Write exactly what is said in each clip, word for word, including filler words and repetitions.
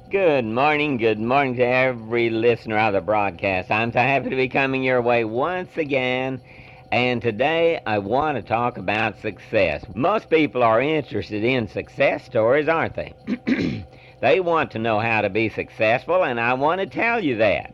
Good morning, good morning to every listener of the broadcast. I'm so happy to be coming your way once again, and today I want to talk about success. Most people are interested in success stories, aren't they? They want to know how to be successful, and I want to tell you that.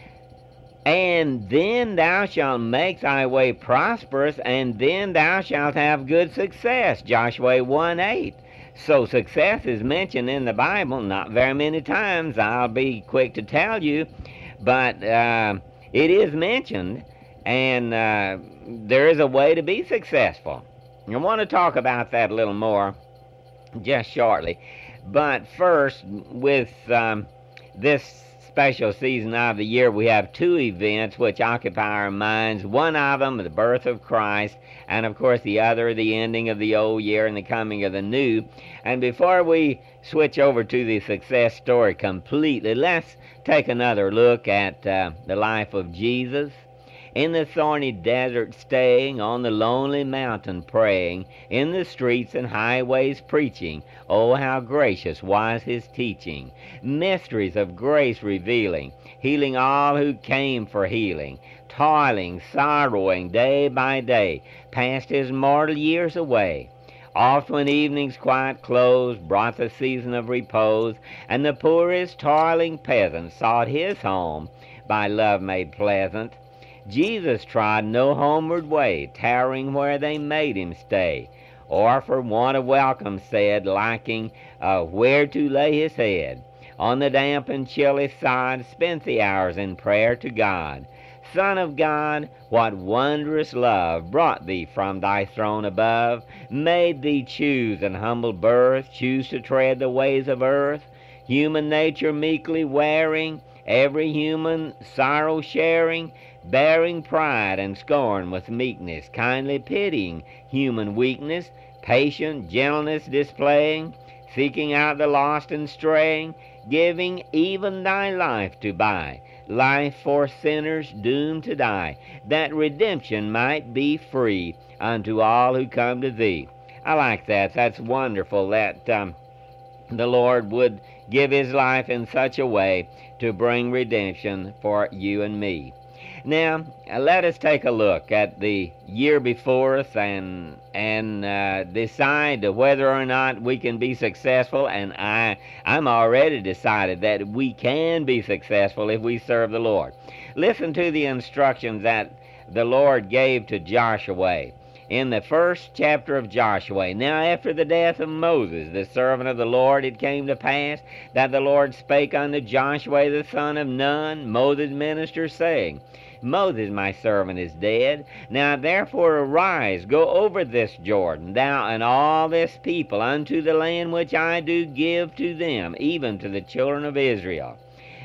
And then thou shalt make thy way prosperous, and then thou shalt have good success. Joshua one eight. So success is mentioned in the Bible, not very many times, I'll be quick to tell you, but uh, it is mentioned, and uh, there is a way to be successful. I want to talk about that a little more just shortly. But first, with um, this special season of the year, we have two events which occupy our minds. One of them, the birth of Christ, and of course the other, the ending of the old year and the coming of the new. And before we switch over to the success story completely, let's take another look at uh, the life of Jesus. In the thorny desert staying, on the lonely mountain praying, in the streets and highways preaching, oh, how gracious was his teaching. Mysteries of grace revealing, healing all who came for healing, toiling, sorrowing day by day, passed his mortal years away. Oft when evening's quiet close brought the season of repose, and the poorest toiling peasant sought his home by love made pleasant, Jesus trod no homeward way, tarrying where they made him stay, or for want of welcome said, lacking uh, where to lay his head. On the damp and chilly sod spent the hours in prayer to God. Son of God, what wondrous love brought thee from thy throne above, made thee choose an humble birth, choose to tread the ways of earth, human nature meekly wearing, every human sorrow sharing, bearing pride and scorn with meekness, kindly pitying human weakness, patient gentleness displaying, seeking out the lost and straying, giving even thy life to buy, life for sinners doomed to die, that redemption might be free unto all who come to thee. I like that. That's wonderful that um, the Lord would give his life in such a way to bring redemption for you and me. Now, uh, let us take a look at the year before us and and uh, decide whether or not we can be successful. And I, I'm already decided that we can be successful if we serve the Lord. Listen to the instructions that the Lord gave to Joshua in the first chapter of Joshua. Now after the death of Moses, the servant of the Lord, it came to pass that the Lord spake unto Joshua the son of Nun, Moses' minister, saying, Moses my servant is dead. Now therefore arise, go over this Jordan, thou and all this people, unto the land which I do give to them, even to the children of Israel.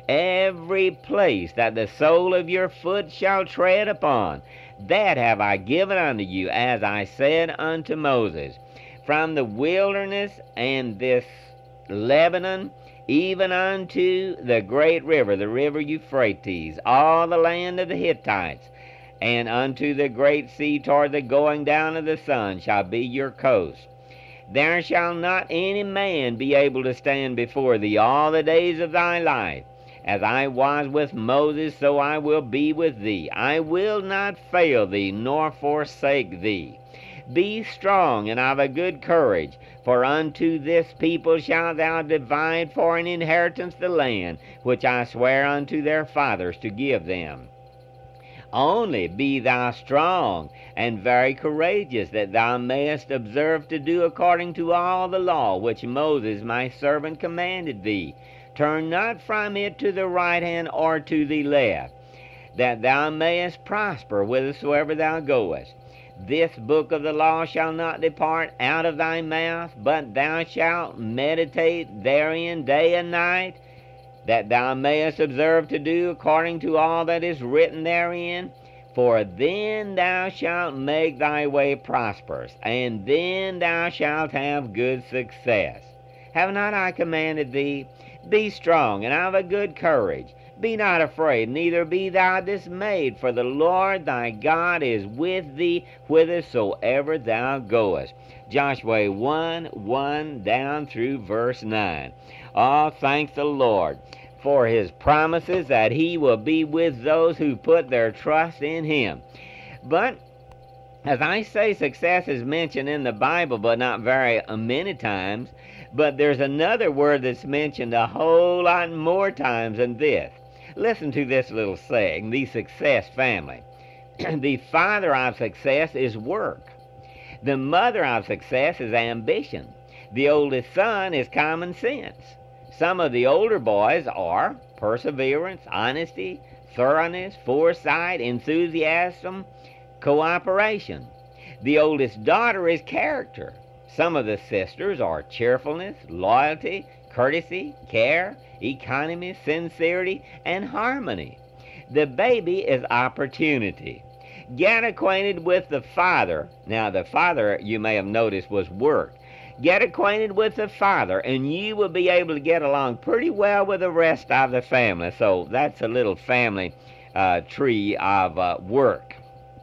Every place that the sole of your foot shall tread upon, that have I given unto you, as I said unto Moses. From the wilderness and this Lebanon, even unto the great river, the river Euphrates, all the land of the Hittites, and unto the great sea toward the going down of the sun shall be your coast. There shall not any man be able to stand before thee all the days of thy life. As I was with Moses, so I will be with thee. I will not fail thee, nor forsake thee. Be strong and of a good courage, for unto this people shalt thou divide for an inheritance the land which I swear unto their fathers to give them. Only be thou strong and very courageous, that thou mayest observe to do according to all the law which Moses my servant commanded thee. Turn not from it to the right hand or to the left, that thou mayest prosper whithersoever thou goest. This book of the law shall not depart out of thy mouth, but thou shalt meditate therein day and night, that thou mayest observe to do according to all that is written therein. For then thou shalt make thy way prosperous, and then thou shalt have good success. Have not I commanded thee? Be strong and of a good courage. Be not afraid, neither be thou dismayed, for the Lord thy God is with thee whithersoever thou goest. Joshua one, one down through verse nine. Oh, thank the Lord for his promises that he will be with those who put their trust in him. But as I say, success is mentioned in the Bible, but not very many times. But there's another word that's mentioned a whole lot more times than this. Listen to this little saying, the success family. The father of success is work. The mother of success is ambition. The oldest son is common sense. Some of the older boys are perseverance, honesty, thoroughness, foresight, enthusiasm, cooperation. The oldest daughter is character. Some of the sisters are cheerfulness, loyalty, courtesy, care, economy, sincerity, and harmony. The baby is opportunity. Get acquainted with the father. Now, the father, you may have noticed, was work. Get acquainted with the father, and you will be able to get along pretty well with the rest of the family. So that's a little family uh, tree of uh, work.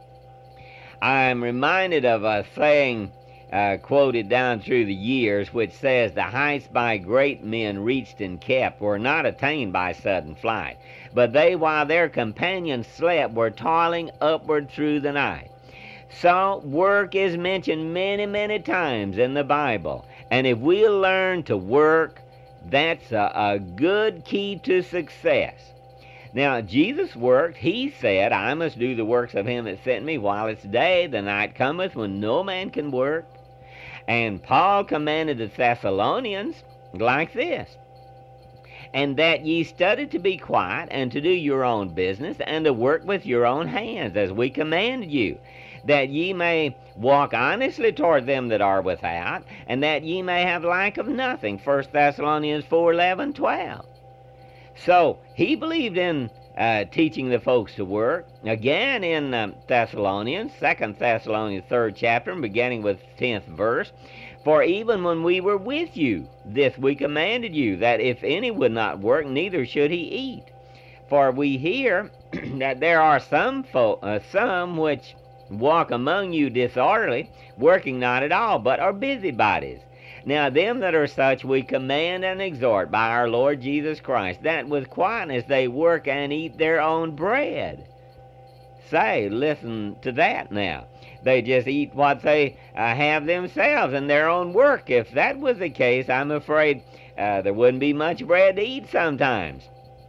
I'm reminded of a saying uh, quoted down through the years, which says, the heights by great men reached and kept were not attained by sudden flight, but they, while their companions slept, were toiling upward through the night. So work is mentioned many, many times in the Bible. And if we learn to work, that's a, a good key to success. Now, Jesus worked. He said, I must do the works of him that sent me while it's day. The night cometh when no man can work. And Paul commanded the Thessalonians like this, and that ye study to be quiet, and to do your own business, and to work with your own hands, as we commanded you, that ye may walk honestly toward them that are without, and that ye may have lack of nothing. First Thessalonians four, eleven, twelve. So he believed in uh, teaching the folks to work. Again in um, Thessalonians, Second Thessalonians, third chapter, beginning with tenth verse, for even when we were with you, this we commanded you, that if any would not work, neither should he eat. For we hear that there are some folk, uh, some which walk among you disorderly, working not at all, but are busybodies. Now them that are such we command and exhort by our Lord Jesus Christ, that with quietness they work and eat their own bread. Say, listen to that now. They just eat what they uh, have themselves in their own work. If that was the case, I'm afraid uh, there wouldn't be much bread to eat sometimes.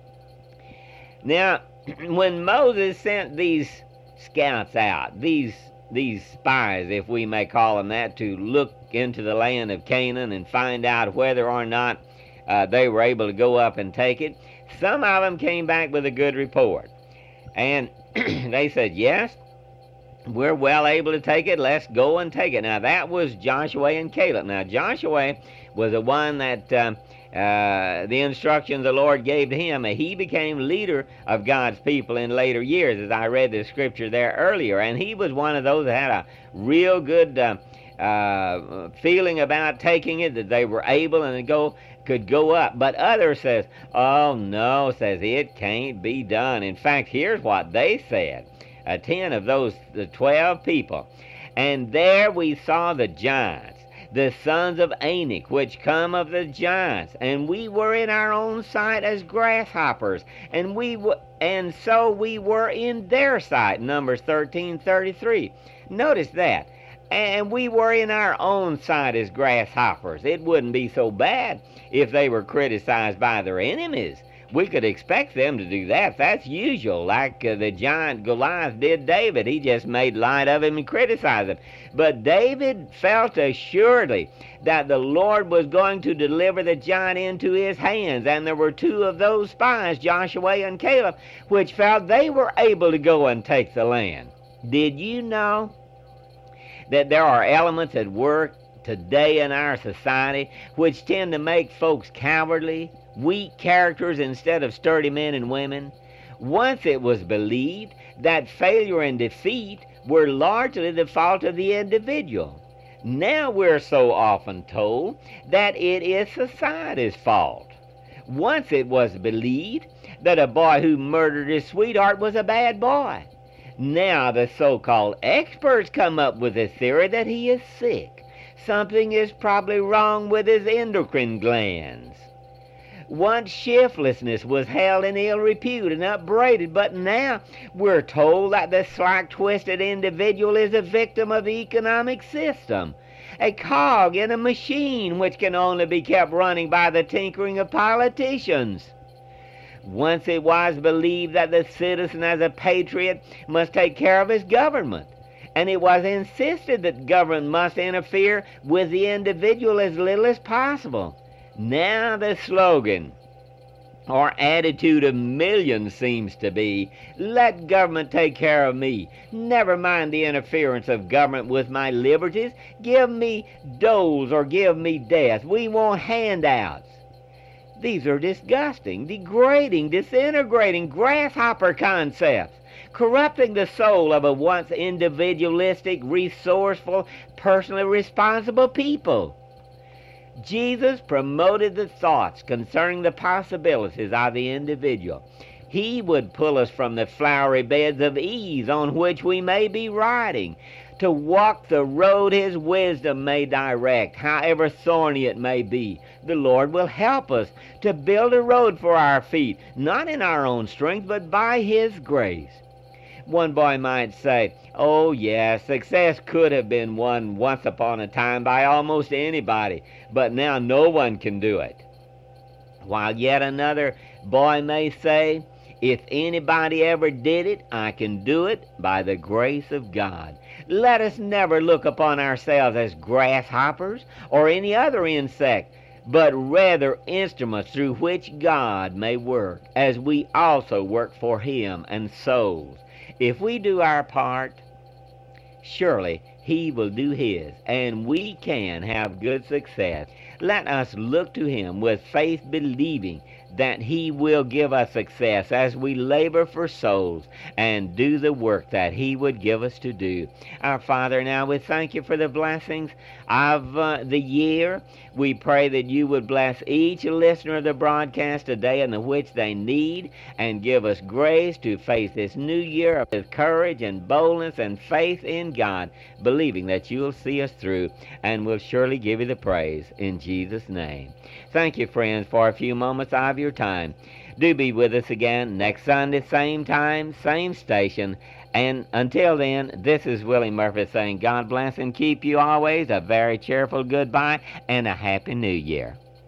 Now, when Moses sent these scouts out, these these spies, if we may call them that, to look into the land of Canaan and find out whether or not uh, they were able to go up and take it, some of them came back with a good report. And they said, yes, we're well able to take it. Let's go and take it. Now, that was Joshua and Caleb. Now, Joshua was the one that uh, uh, the instructions the Lord gave to him. He became leader of God's people in later years, as I read the scripture there earlier. And he was one of those that had a real good uh, uh, feeling about taking it, that they were able and go could go up. But others says, oh, no, says it can't be done. In fact, here's what they said. Uh, ten of those the twelve people. And there we saw the giants, the sons of Anak, which come of the giants, and we were in our own sight as grasshoppers, and we w- and so we were in their sight. Numbers thirteen thirty-three. Notice that. And we were in our own sight as grasshoppers. It wouldn't be so bad if they were criticized by their enemies. We could expect them to do that. That's usual, like uh, the giant Goliath did David. He just made light of him and criticized him. But David felt assuredly that the Lord was going to deliver the giant into his hands. And there were two of those spies, Joshua and Caleb, which felt they were able to go and take the land. Did you know that there are elements at work today in our society which tend to make folks cowardly, weak characters instead of sturdy men and women? Once it was believed that failure and defeat were largely the fault of the individual. Now we're so often told that it is society's fault. Once it was believed that a boy who murdered his sweetheart was a bad boy. Now the so-called experts come up with a theory that he is sick. Something is probably wrong with his endocrine glands. Once shiftlessness was held in ill repute and upbraided, but now we're told that the slack, twisted individual is a victim of the economic system, a cog in a machine which can only be kept running by the tinkering of politicians. Once it was believed that the citizen as a patriot must take care of his government, and it was insisted that government must interfere with the individual as little as possible. Now the slogan or attitude of millions seems to be, let government take care of me. Never mind the interference of government with my liberties. Give me doles or give me death. We want handouts. These are disgusting, degrading, disintegrating, grasshopper concepts, corrupting the soul of a once individualistic, resourceful, personally responsible people. Jesus promoted the thoughts concerning the possibilities of the individual. He would pull us from the flowery beds of ease on which we may be riding, to walk the road his wisdom may direct, however thorny it may be. The Lord will help us to build a road for our feet, not in our own strength, but by his grace. One boy might say, oh yes, success could have been won once upon a time by almost anybody, but now no one can do it. While yet another boy may say, if anybody ever did it, I can do it by the grace of God. Let us never look upon ourselves as grasshoppers or any other insect, but rather instruments through which God may work, as we also work for him and souls. If we do our part, surely he will do his, and we can have good success. Let us look to him with faith, believing that he will give us success as we labor for souls and do the work that he would give us to do. Our Father, now we thank you for the blessings of uh, the year. We pray that you would bless each listener of the broadcast today in the which they need, and give us grace to face this new year with courage and boldness and faith in God, believing that you'll see us through, and we'll surely give you the praise in Jesus' name. Thank you, friends, for a few moments of your time. Do be with us again next Sunday, same time, same station. And until then, this is Willie Murphy saying God bless and keep you always. A very cheerful goodbye and a happy new year.